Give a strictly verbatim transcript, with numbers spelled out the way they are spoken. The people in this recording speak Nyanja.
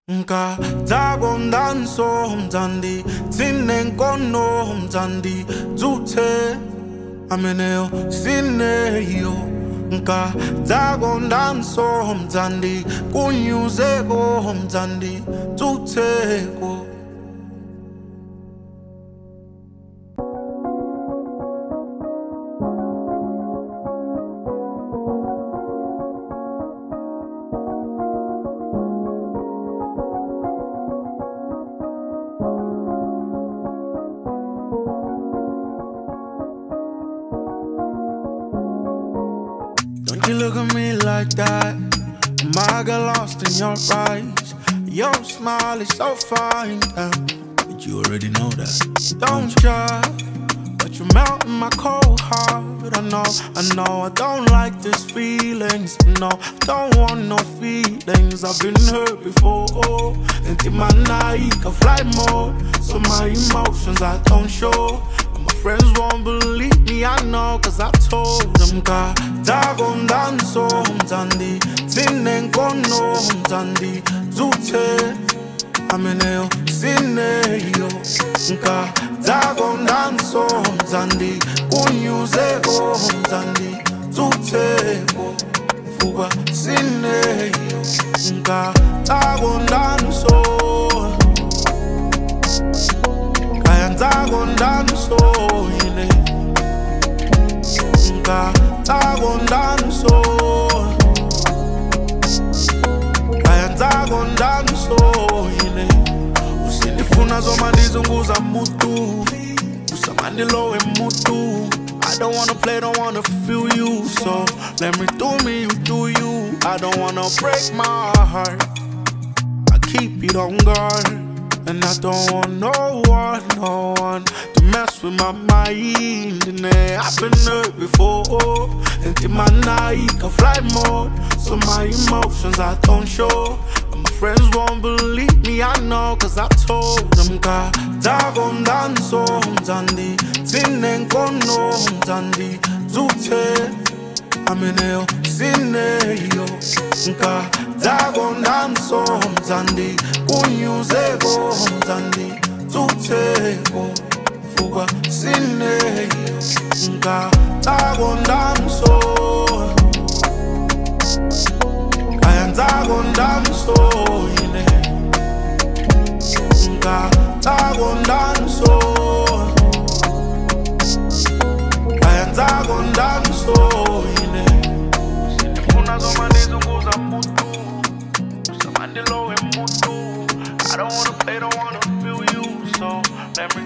Nka Dagon danso mzandi Tinenkono mzandi Zute Ameneo sineyo Nka Dagon danso mzandi Kunyuzego mzandi Zuteko Don't you look at me like that? I got lost in your eyes. Your smile is so fine, yeah. But you already know that. Don't try, but you melt in my cold heart. I know, I know, I don't like these feelings. No, don't want no feelings. I've been hurt before. And in my night, I fly more. So my emotions I don't show. Friends won't believe me, I know, cause I told them. Ka Dagon danso mzandi Tinenkono mzandi Zute Ameneo sineyo Ka Dagon danso mzandi Kunyuzego mzandi Zuteko Fuga sineyo Ka Dagon danso Dagon danso ine Nka Dagon danso Kaya Dagon danso ine Usilifuna zoma nizunguza mutu Usamandilowe mutu I don't wanna play, don't wanna feel you. So let me do me, you do you. I don't wanna break my heart, I keep it on guard. And I don't want no one, no one to mess with my mind. And I've been hurt before. And in my night, I fly more. So my emotions I don't show. And my friends won't believe me, I know, cause I told them. Ka Dagon danso mzandi Tinenkono mzandi Zute Ameneo sineyo Nka Dagon danso mzandi Kunyuzego mzandi Zuteko Fuga sineyo Nka Dagon danso Kaya Dagon danso ine Nka Dagon danso Kaya Dagon danso ine Una zoma nizunguza mutu Usamandilowe mutu I don't wanna play, don't wanna feel you. So let me